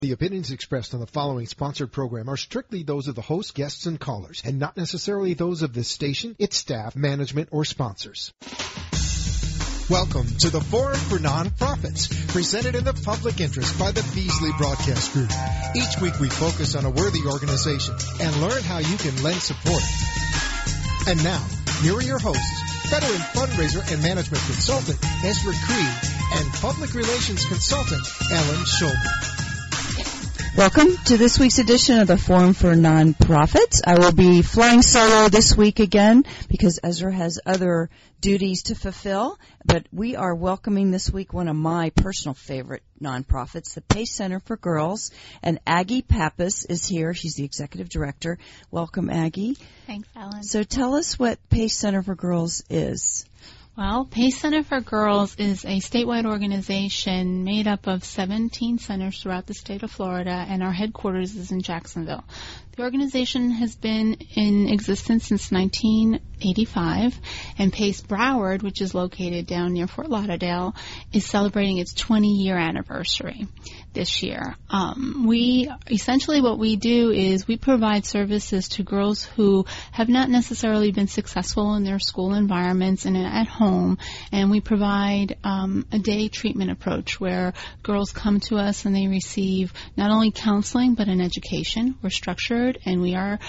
The opinions expressed on the following sponsored program are strictly those of the host, guests, and callers, and not necessarily those of this station, its staff, management, or sponsors. Welcome to the Forum for Nonprofits, presented in the public interest by the Beasley Broadcast Group. Each week we focus on a worthy organization and learn how you can lend support. And now, here are your hosts, veteran fundraiser and management consultant Ezra Creed and public relations consultant Ellen Schulman. Welcome to this week's edition of the Forum for Nonprofits. I will be flying solo this week again because Ezra has other duties to fulfill, but we are welcoming this week one of my personal favorite nonprofits, the Pace Center for Girls, and Aggie Pappas is here. She's the executive director. Welcome, Aggie. Thanks, Ellen. So tell us what Pace Center for Girls is. Well, Pace Center for Girls is a statewide organization made up of 17 centers throughout the state of Florida, and our headquarters is in Jacksonville. The organization has been in existence since 1985, and Pace Broward, which is located down near Fort Lauderdale, is celebrating its 20-year anniversary this year. Essentially what we do is we provide services to girls who have not necessarily been successful in their school environments and at home, and we provide a day treatment approach where girls come to us and they receive not only counseling but an education. We're structured, and we are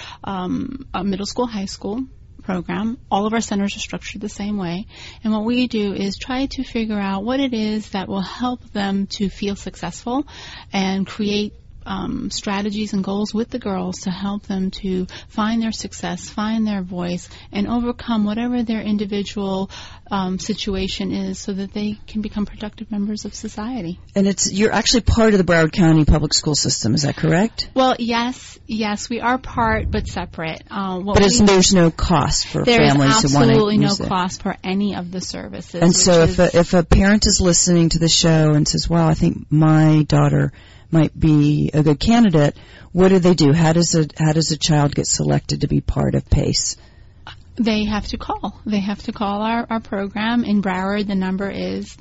a middle school, high school program. All of our centers are structured the same way. And what we do is try to figure out what it is that will help them to feel successful and create strategies and goals with the girls to help them to find their success, find their voice, and overcome whatever their individual situation is so that they can become productive members of society. And you're actually part of the Broward County public school system, is that correct? Well, yes, we are part but separate. There's no cost for families who want to use it. There's absolutely no cost for any of the services. And so if a parent is listening to the show and says, wow, I think my daughter might be a good candidate, what do they do? How does a child get selected to be part of PACE? They have to call. They have to call our program. In Broward, the number is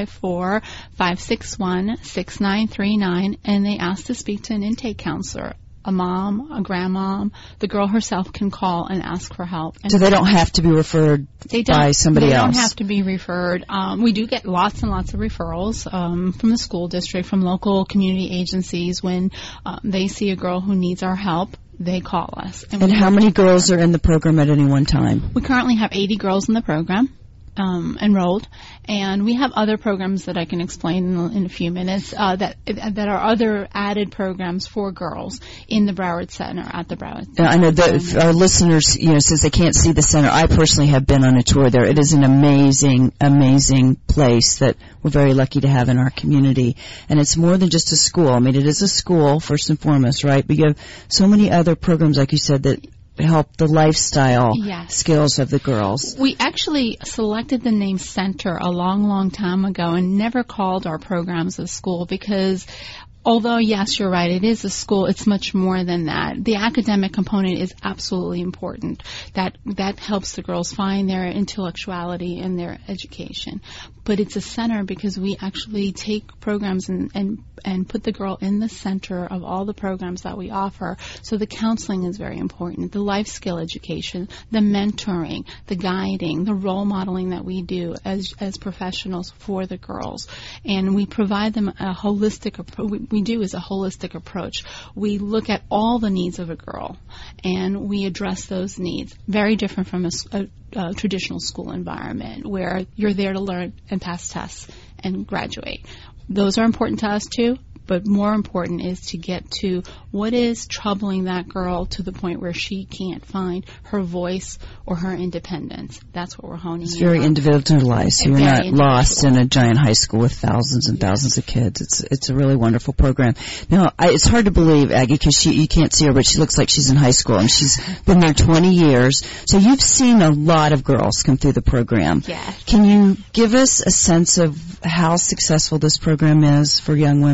954-561-6939, and they ask to speak to an intake counselor. A mom, a grandmom, the girl herself can call and ask for help. And so they don't have to be referred by somebody else? They don't have to be referred. We do get lots and lots of referrals from the school district, from local community agencies. When they see a girl who needs our help, they call us. And how many girls are in the program at any one time? We currently have 80 girls in the program. Enrolled, and we have other programs that I can explain in a few minutes that are other added programs for girls in the Broward Center at the Broward Center. I know that our listeners, since they can't see the center, I personally have been on a tour there. It is an amazing, amazing place that we're very lucky to have in our community, and it's more than just a school. I mean, it is a school first and foremost, right? But you have so many other programs, like you said, that help the lifestyle skills of the girls. We actually selected the name Center a long, long time ago and never called our programs a school because although, yes, you're right, it is a school, it's much more than that. The academic component is absolutely important. That helps the girls find their intellectuality and their education. But it's a center because we actually take programs and put the girl in the center of all the programs that we offer. So the counseling is very important, the life skill education, the mentoring, the guiding, the role modeling that we do as professionals for the girls. And we provide them a holistic approach. We do is a holistic approach. We look at all the needs of a girl and we address those needs. Very different from a traditional school environment where you're there to learn and pass tests and graduate. Those are important to us too, but more important is to get to what is troubling that girl to the point where she can't find her voice or her independence. That's what we're honing in on. It's very individualized. You're not lost in a giant high school with thousands and thousands of kids. It's a really wonderful program. Now, it's hard to believe, Aggie, because you can't see her, but she looks like she's in high school, and she's been there 20 years. So you've seen a lot of girls come through the program. Yes. Can you give us a sense of how successful this program is for young women?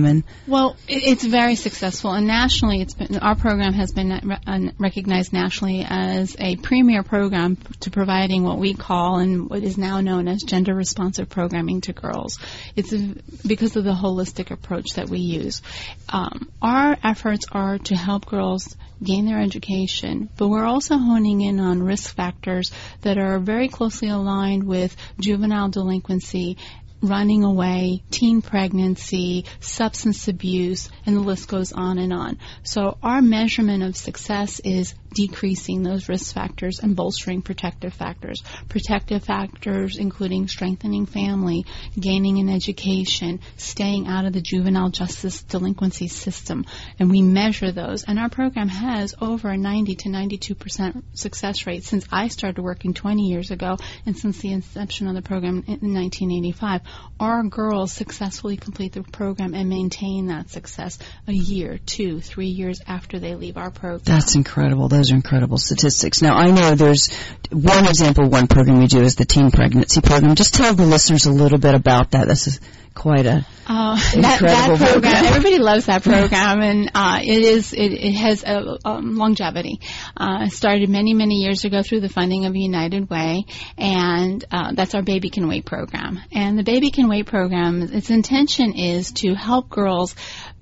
Well, it's very successful, and nationally, our program has been recognized nationally as a premier program to providing what we call and what is now known as gender-responsive programming to girls. It's because of the holistic approach that we use. Our efforts are to help girls gain their education, but we're also honing in on risk factors that are very closely aligned with juvenile delinquency, running away, teen pregnancy, substance abuse, and the list goes on and on. So our measurement of success is decreasing those risk factors and bolstering protective factors. Protective factors including strengthening family, gaining an education, staying out of the juvenile justice delinquency system. And we measure those. And our program has over a 90 to 92% success rate since I started working 20 years ago and since the inception of the program in 1985. Our girls successfully complete the program and maintain that success a year, 2, 3 years after they leave our program. That's incredible. Those are incredible statistics. Now, I know there's one example, one program we do is the teen pregnancy program. Just tell the listeners a little bit about that. This is quite a incredible that program. Everybody loves that program, and it has a longevity. It started many years ago through the funding of United Way, and that's our Baby Can Wait program. And the Baby Can Wait program, its intention is to help girls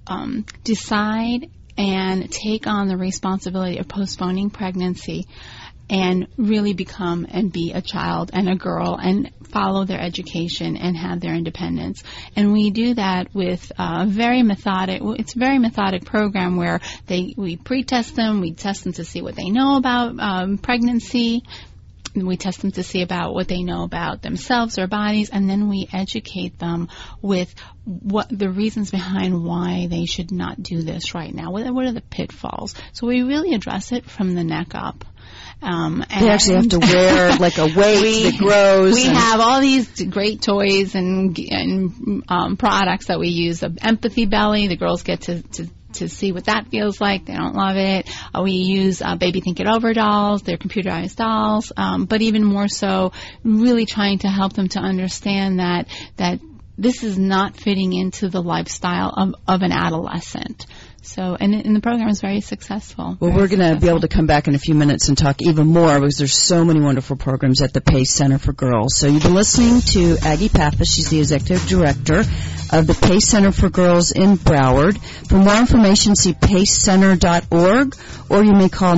decide and take on the responsibility of postponing pregnancy and really become and be a child and a girl and follow their education and have their independence. And we do that with it's a very methodic program where we pre-test them, we test them to see what they know about pregnancy, and we test them to see about what they know about themselves, their bodies, and then we educate them with what the reasons behind why they should not do this right now. What are the pitfalls? So we really address it from the neck up. They actually have to wear like a weight that grows. We have all these great toys and products that we use. An empathy belly. The girls get to see what that feels like. They don't love it. We use Baby Think It Over dolls. They're computerized dolls. But even more so, really trying to help them to understand that this is not fitting into the lifestyle of an adolescent. So, and the program is very successful. Well, we're going to be able to come back in a few minutes and talk even more because there's so many wonderful programs at the PACE Center for Girls. So you've been listening to Aggie Pappas. She's the Executive Director of the PACE Center for Girls in Broward. For more information, see pacecenter.org, or you may call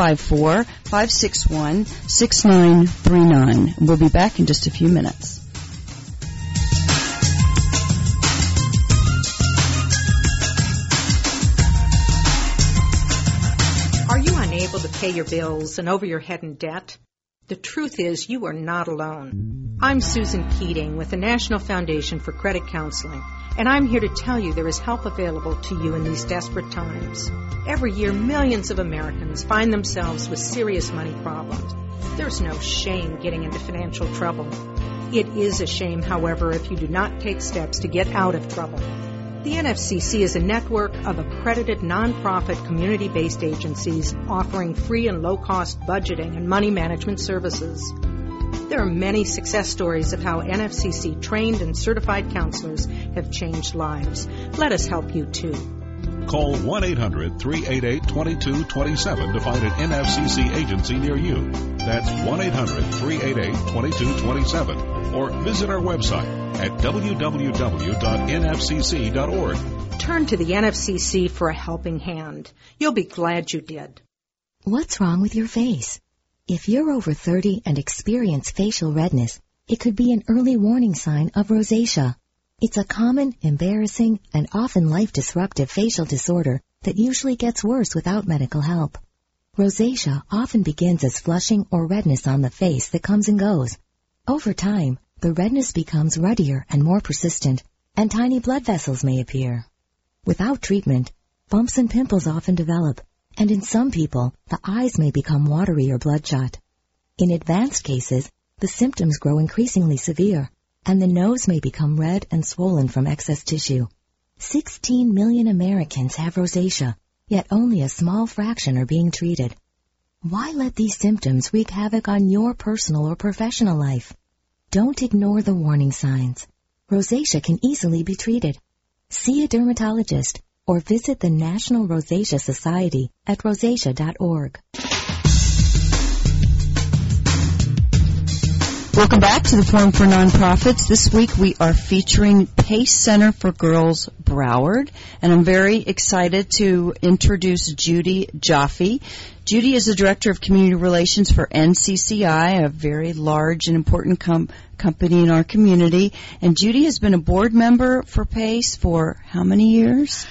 954-561-6939. We'll be back in just a few minutes. Able to pay your bills and over your head in debt? The truth is, you are not alone. I'm Susan Keating with the National Foundation for Credit Counseling, and I'm here to tell you there is help available to you in these desperate times. Every year, millions of Americans find themselves with serious money problems. There's no shame getting into financial trouble. It is a shame, however, if you do not take steps to get out of trouble. The NFCC is a network of accredited nonprofit community-based agencies offering free and low-cost budgeting and money management services. There are many success stories of how NFCC trained and certified counselors have changed lives. Let us help you too. Call 1-800-388-2227 to find an NFCC agency near you. That's 1-800-388-2227. Or visit our website at www.nfcc.org. Turn to the NFCC for a helping hand. You'll be glad you did. What's wrong with your face? If you're over 30 and experience facial redness, it could be an early warning sign of rosacea. It's a common, embarrassing, and often life-disruptive facial disorder that usually gets worse without medical help. Rosacea often begins as flushing or redness on the face that comes and goes. Over time, the redness becomes ruddier and more persistent, and tiny blood vessels may appear. Without treatment, bumps and pimples often develop, and in some people, the eyes may become watery or bloodshot. In advanced cases, the symptoms grow increasingly severe, and the nose may become red and swollen from excess tissue. 16 million Americans have rosacea, yet only a small fraction are being treated. Why let these symptoms wreak havoc on your personal or professional life? Don't ignore the warning signs. Rosacea can easily be treated. see a dermatologist, or visit the National Rosacea Society at rosacea.org. Welcome back to the Forum for Nonprofits. This week we are featuring PACE Center for Girls Broward, and I'm very excited to introduce Judy Jaffe. Judy is the Director of Community Relations for NCCI, a very large and important company in our community. And Judy has been a board member for PACE for how many years?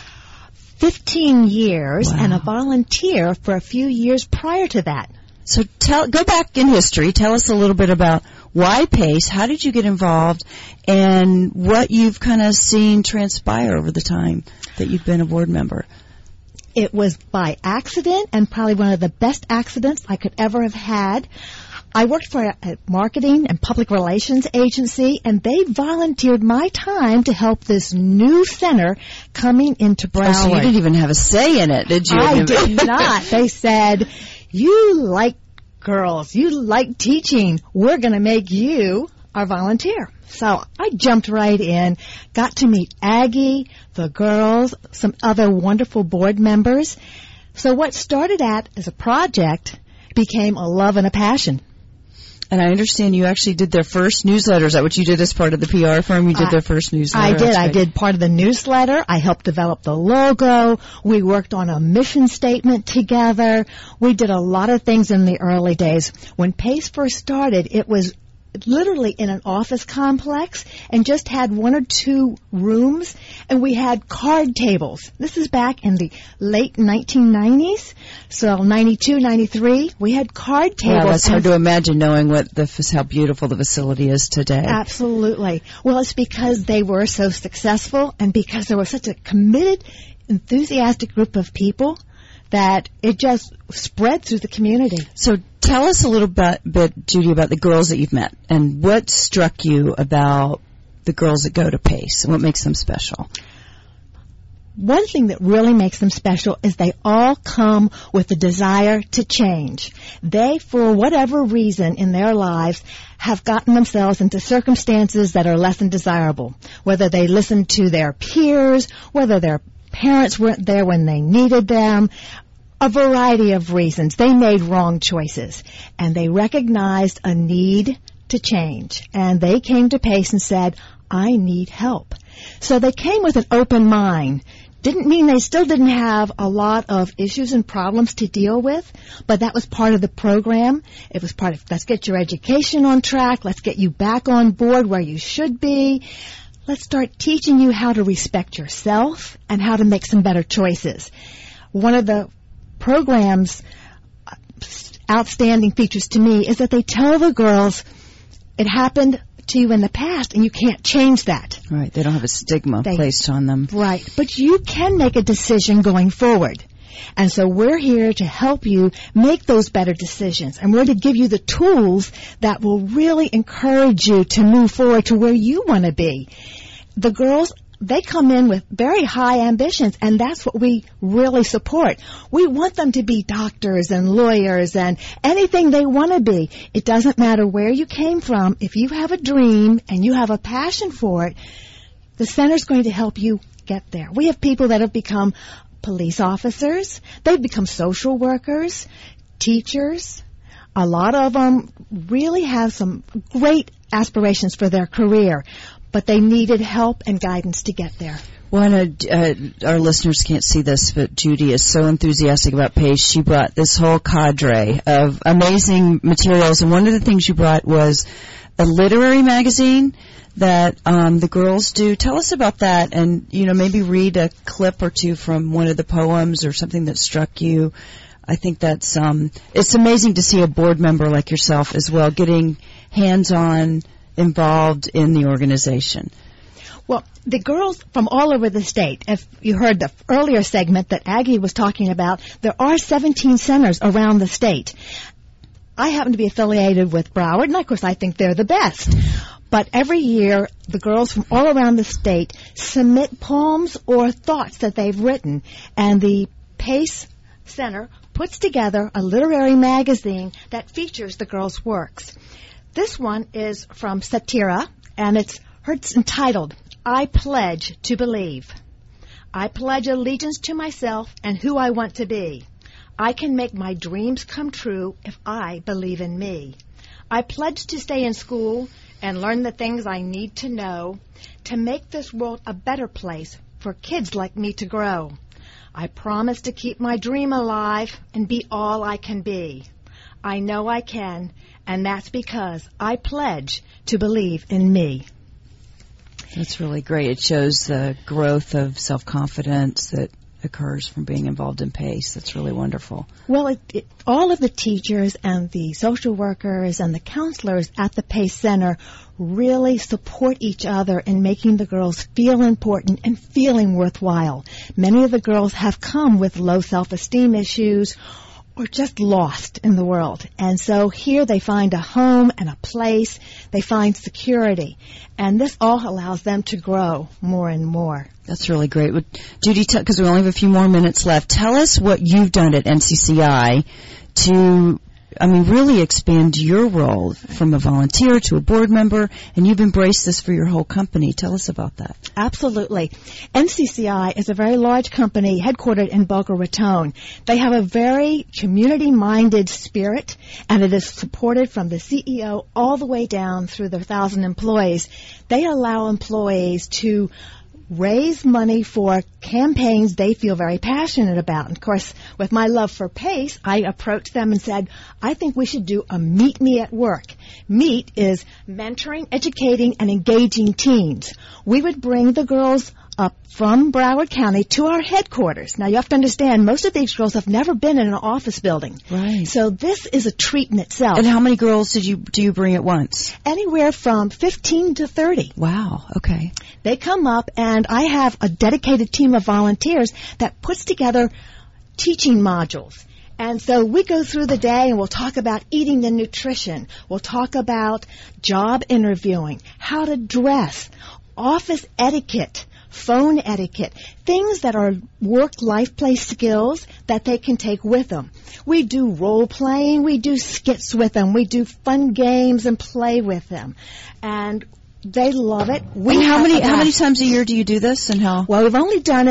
15 years, Wow. and a volunteer for a few years prior to that. So go back in history. Tell us a little bit about why PACE, how did you get involved, and what you've kind of seen transpire over the time that you've been a board member. It was by accident, and probably one of the best accidents I could ever have had. I worked for a marketing and public relations agency, and they volunteered my time to help this new center coming into Broward. Oh, so you didn't even have a say in it, did you? I did not. They said, you like girls, you like teaching, we're going to make you our volunteer. So I jumped right in, got to meet Aggie, the girls, some other wonderful board members. So what started out as a project became a love and a passion. And I understand you actually did their first newsletter. Is that what you did as part of the PR firm? You did their first newsletter? I did. I did part of the newsletter. I helped develop the logo. We worked on a mission statement together. We did a lot of things in the early days. When PACE first started, it was literally in an office complex and just had one or two rooms, and we had card tables. This is back in the late 1990s, so 92, 93, we had card tables. Well, it's hard to imagine knowing how beautiful the facility is today. Absolutely. Well, it's because they were so successful and because there was such a committed, enthusiastic group of people that it just spread through the community. So tell us a little bit, Judy, about the girls that you've met and what struck you about the girls that go to PACE and what makes them special. One thing that really makes them special is they all come with a desire to change. They, for whatever reason in their lives, have gotten themselves into circumstances that are less than desirable. Whether they listen to their peers, whether their parents weren't there when they needed them, a variety of reasons. They made wrong choices, and they recognized a need to change. And they came to PACE and said, I need help. So they came with an open mind. Didn't mean they still didn't have a lot of issues and problems to deal with, but that was part of the program. It was part of, let's get your education on track, let's get you back on board where you should be. Let's start teaching you how to respect yourself and how to make some better choices. One of the program's outstanding features to me is that they tell the girls it happened to you in the past and you can't change that. Right. They don't have a stigma placed on them. Right. But you can make a decision going forward. And so we're here to help you make those better decisions. And we're to give you the tools that will really encourage you to move forward to where you want to be. The girls, they come in with very high ambitions, and that's what we really support. We want them to be doctors and lawyers and anything they want to be. It doesn't matter where you came from. If you have a dream and you have a passion for it, the center's going to help you get there. We have people that have become police officers. They've become social workers, teachers. A lot of them really have some great aspirations for their career, but they needed help and guidance to get there. Well, our listeners can't see this, but Judy is so enthusiastic about PACE. She brought this whole cadre of amazing materials, and one of the things you brought was a literary magazine that the girls do. Tell us about that, and maybe read a clip or two from one of the poems or something that struck you. I think that's it's amazing to see a board member like yourself as well getting hands-on involved in the organization. Well, the girls from all over the state, if you heard the earlier segment that Aggie was talking about, there are 17 centers around the state. I happen to be affiliated with Broward, and of course I think they're the best. But every year, the girls from all around the state submit poems or thoughts that they've written, and the PACE Center puts together a literary magazine that features the girls' works. This one is from Satira, and it's entitled, I Pledge to Believe. I pledge allegiance to myself and who I want to be. I can make my dreams come true if I believe in me. I pledge to stay in school and learn the things I need to know to make this world a better place for kids like me to grow. I promise to keep my dream alive and be all I can be. I know I can, and that's because I pledge to believe in me. That's really great. It shows the growth of self-confidence that occurs from being involved in PACE. That's really wonderful. Well, all of the teachers and the social workers and the counselors at the PACE Center really support each other in making the girls feel important and feeling worthwhile. Many of the girls have come with low self-esteem issues or just lost in the world. And so here they find a home and a place. They find security. And this all allows them to grow more and more. That's really great. Judy, because we only have a few more minutes left, tell us what you've done at NCCI to, really expand your role from a volunteer to a board member, and you've embraced this for your whole company. Tell us about that. Absolutely. NCCI is a very large company headquartered in Boca Raton. They have a very community-minded spirit, and it is supported from the CEO all the way down through the 1,000 employees. They allow employees to raise money for campaigns they feel very passionate about. And of course, with my love for PACE, I approached them and said, I think we should do a Meet Me at Work. MEET is mentoring, educating, and engaging teens. We would bring the girls up from Broward County to our headquarters. Now, you have to understand, most of these girls have never been in an office building. Right. So this is a treat in itself. And how many girls do you bring at once? Anywhere from 15 to 30. Wow. Okay. They come up, and I have a dedicated team of volunteers that puts together teaching modules. And so we go through the day, and we'll talk about eating and nutrition. We'll talk about job interviewing, how to dress, office etiquette, phone etiquette, things that are work-life play skills that they can take with them. We do role-playing, we do skits with them, we do fun games and play with them. And they love it. How many times a year do you do this, and how? Well, we've only done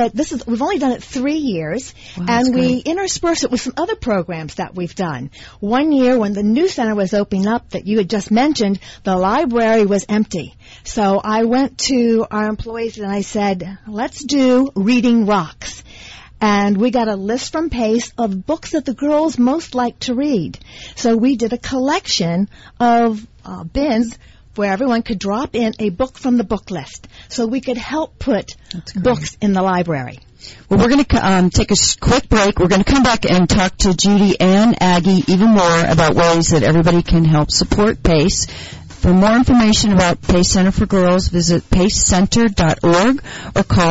it 3 years, wow, and we intersperse it with some other programs that we've done. One year, when the new center was opening up that you had just mentioned, the library was empty. So I went to our employees and I said, let's do Reading Rocks. And we got a list from PACE of books that the girls most like to read. So we did a collection of bins where everyone could drop in a book from the book list, so we could help put books in the library. Well, we're going to take a quick break. We're going to come back and talk to Judy and Aggie even more about ways that everybody can help support PACE. For more information about PACE Center for Girls, visit pacecenter.org or call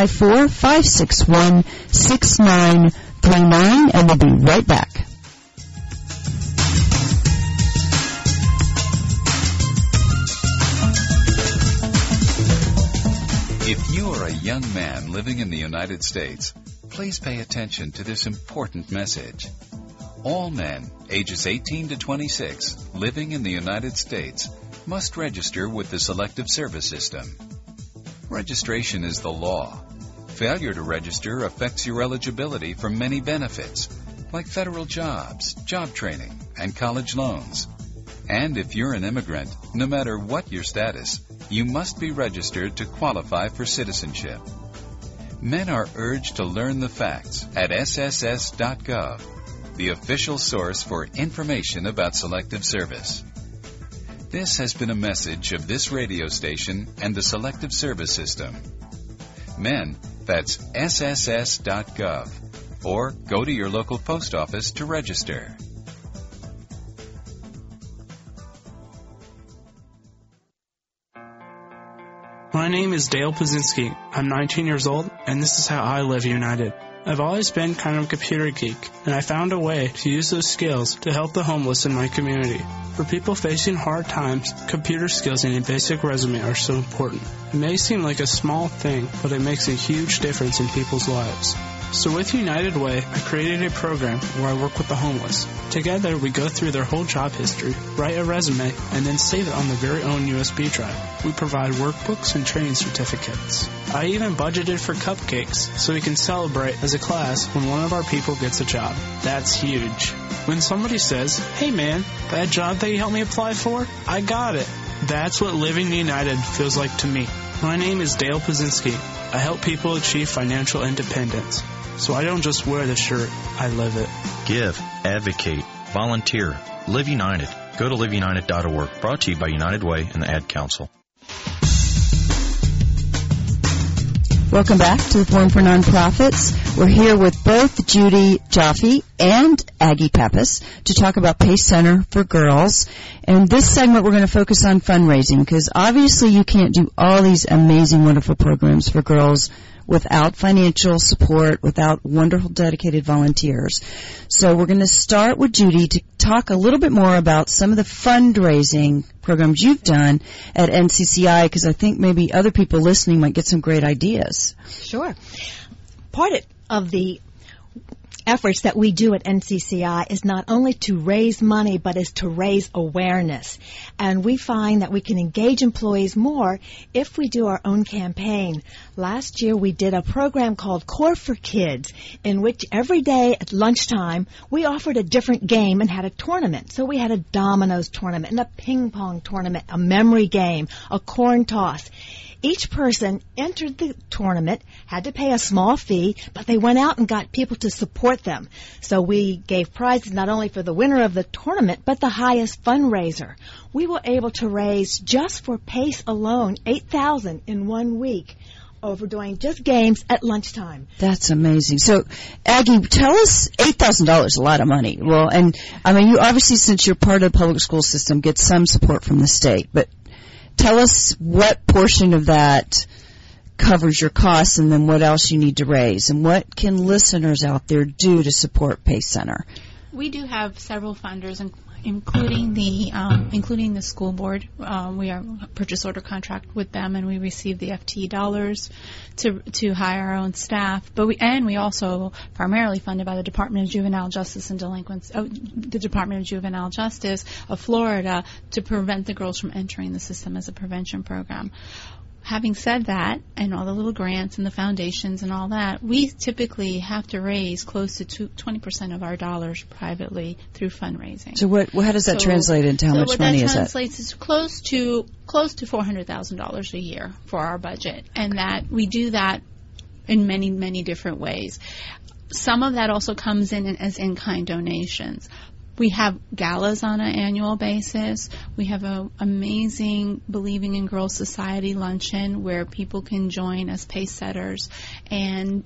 954-561-6939, and we'll be right back. If you are a young man living in the United States, please pay attention to this important message. All men ages 18 to 26 living in the United States must register with the Selective Service System. Registration is the law. Failure to register affects your eligibility for many benefits, like federal jobs, job training, and college loans. And if you're an immigrant, no matter what your status, you must be registered to qualify for citizenship. Men are urged to learn the facts at sss.gov, the official source for information about Selective Service. This has been a message of this radio station and the Selective Service System. Men, that's sss.gov, or go to your local post office to register. My name is Dale Pazinski. I'm 19 years old, and this is how I live united. I've always been kind of a computer geek, and I found a way to use those skills to help the homeless in my community. For people facing hard times, computer skills and a basic resume are so important. It may seem like a small thing, but it makes a huge difference in people's lives. So with United Way, I created a program where I work with the homeless. Together, we go through their whole job history, write a resume, and then save it on their very own USB drive. We provide workbooks and training certificates. I even budgeted for cupcakes so we can celebrate as a class when one of our people gets a job. That's huge. When somebody says, "Hey man, that job that you helped me apply for, I got it." That's what living united feels like to me. My name is Dale Pazinski. I help people achieve financial independence. So I don't just wear the shirt, I live it. Give, advocate, volunteer, Live United. Go to liveunited.org. Brought to you by United Way and the Ad Council. Welcome back to the Forum for Nonprofits. We're here with both Judy Jaffe and Aggie Pappas to talk about PACE Center for Girls. And this segment we're going to focus on fundraising, because obviously you can't do all these amazing, wonderful programs for girls without financial support, without wonderful, dedicated volunteers. So we're going to start with Judy to talk a little bit more about some of the fundraising programs you've done at NCCI, because I think maybe other people listening might get some great ideas. Sure. Part of the efforts that we do at NCCI is not only to raise money, but is to raise awareness. And we find that we can engage employees more if we do our own campaign. Last year we did a program called Core for Kids, in which every day at lunchtime we offered a different game and had a tournament. So we had a dominoes tournament and a ping pong tournament, a memory game, a corn toss. Each person entered the tournament, had to pay a small fee, but they went out and got people to support them. So we gave prizes not only for the winner of the tournament, but the highest fundraiser. We were able to raise, just for PACE alone, $8,000 in 1 week over doing just games at lunchtime. That's amazing. So, Aggie, tell us, $8,000 is a lot of money. Well, and I mean, you obviously, since you're part of the public school system, get some support from the state, but tell us what portion of that covers your costs, and then what else you need to raise, and what can listeners out there do to support PACE Center? We do have several funders, including the school board. We are a purchase order contract with them, and we receive the FTE dollars to hire our own staff. But we also primarily funded by the Department of Juvenile Justice and the Department of Juvenile Justice of Florida to prevent the girls from entering the system as a prevention program. Having said that, and all the little grants and the foundations and all that, we typically have to raise close to 20% of our dollars privately through fundraising. So how does that translate into how much money is that? What that translates is close to $400,000 a year for our budget, and that we do that in many, many different ways. Some of that also comes in as in-kind donations. We have galas on an annual basis. We have an amazing Believing in Girls Society luncheon where people can join as pace setters and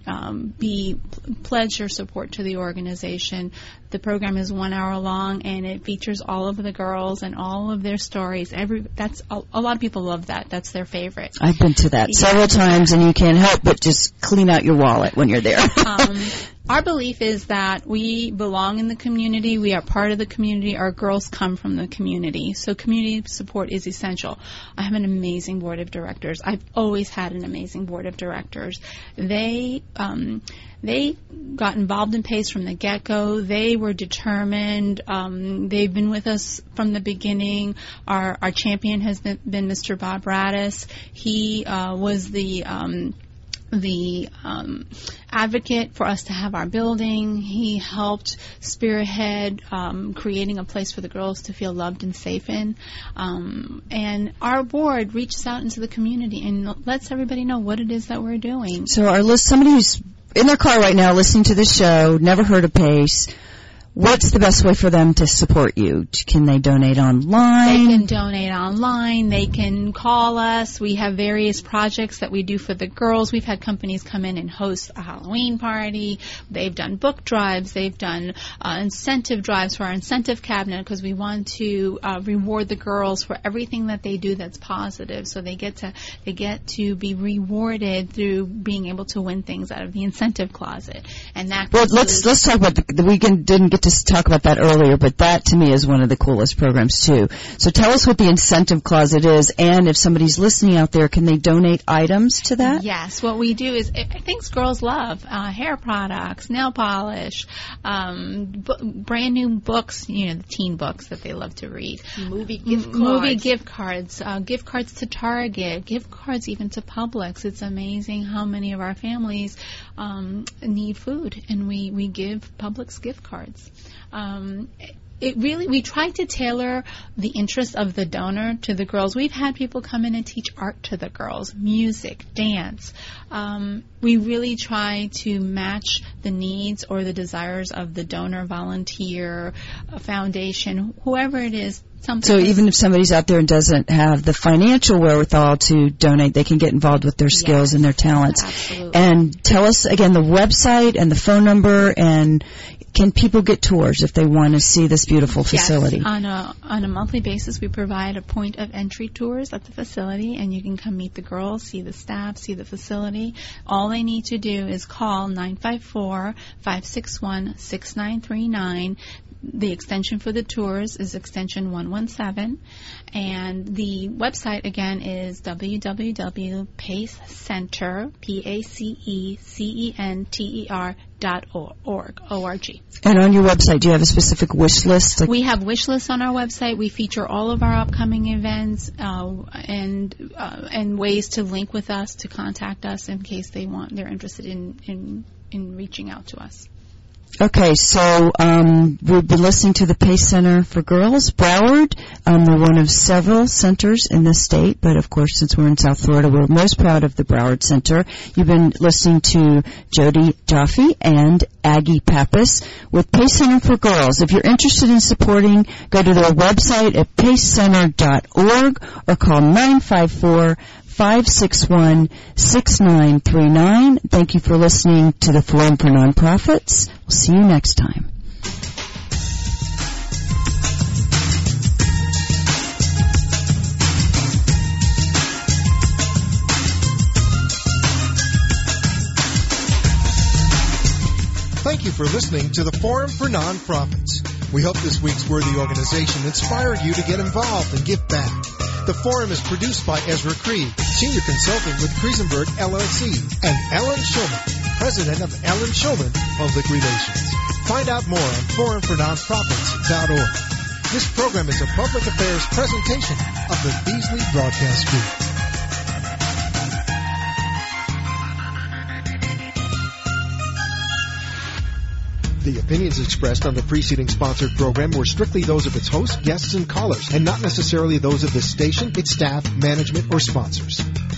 pledge your support to the organization. The program is 1 hour long, and it features all of the girls and all of their stories. A lot of people love that. That's their favorite. I've been to that several times, and you can't help but just clean out your wallet when you're there. Our belief is that we belong in the community. We are part of the community. Our girls come from the community. So community support is essential. I have an amazing board of directors. I've always had an amazing board of directors. They got involved in PACE from the get-go. They were determined. They've been with us from the beginning. Our champion has been Mr. Bob Radis. He was the advocate for us to have our building. He helped spearhead creating a place for the girls to feel loved and safe in. And our board reaches out into the community and lets everybody know what it is that we're doing. So somebody who's in their car right now listening to this show, never heard of PACE, what's the best way for them to support you? Can they donate online? They can donate online. They can call us. We have various projects that we do for the girls. We've had companies come in and host a Halloween party. They've done book drives. They've done incentive drives for our incentive cabinet because we want to reward the girls for everything that they do that's positive. So they get to be rewarded through being able to win things out of the incentive closet. And that let's talk about we didn't get to talk about that earlier, but that to me is one of the coolest programs too. So tell us what the incentive closet is, and if somebody's listening out there, can they donate items to that? Yes, what we do is things girls love: hair products, nail polish, brand new books, the teen books that they love to read, movie gift cards, gift cards to Target, gift cards even to Publix. It's amazing how many of our families need food, and we give Publix gift cards. We try to tailor the interest of the donor to the girls. We've had people come in and teach art to the girls, music, dance. We really try to match the needs or the desires of the donor, volunteer, foundation, whoever it is. So even if somebody's out there and doesn't have the financial wherewithal to donate, they can get involved with their skills and their talents. Absolutely. And tell us again the website and the phone number, and can people get tours if they want to see this beautiful facility? Yes, on a monthly basis, we provide a point of entry tours at the facility, and you can come meet the girls, see the staff, see the facility. All they need to do is call 954-561-6939. The extension for the tours is extension 117, and the website again is www.pacecenter, PACECENTER.org. And on your website, do you have a specific wish list? We have wish lists on our website. We feature all of our upcoming events and ways to link with us, to contact us in case they're interested in reaching out to us. Okay, so we've been listening to the PACE Center for Girls, Broward. We're one of several centers in the state, but of course, since we're in South Florida, we're most proud of the Broward Center. You've been listening to Jody Jaffe and Aggie Pappas with PACE Center for Girls. If you're interested in supporting, go to their website at pacecenter.org or call 954-561-6939. Thank you for listening to the Forum for Nonprofits. We'll see you next time. Thank you for listening to the Forum for Nonprofits. We hope this week's worthy organization inspired you to get involved and give back. The Forum is produced by Ezra Creed, Senior Consultant with Kriesenberg LLC, and Ellen Schulman, President of Ellen Schulman Public Relations. Find out more on forumfornonprofits.org. This program is a public affairs presentation of the Beasley Broadcast Group. The opinions expressed on the preceding sponsored program were strictly those of its hosts, guests, and callers, and not necessarily those of this station, its staff, management, or sponsors.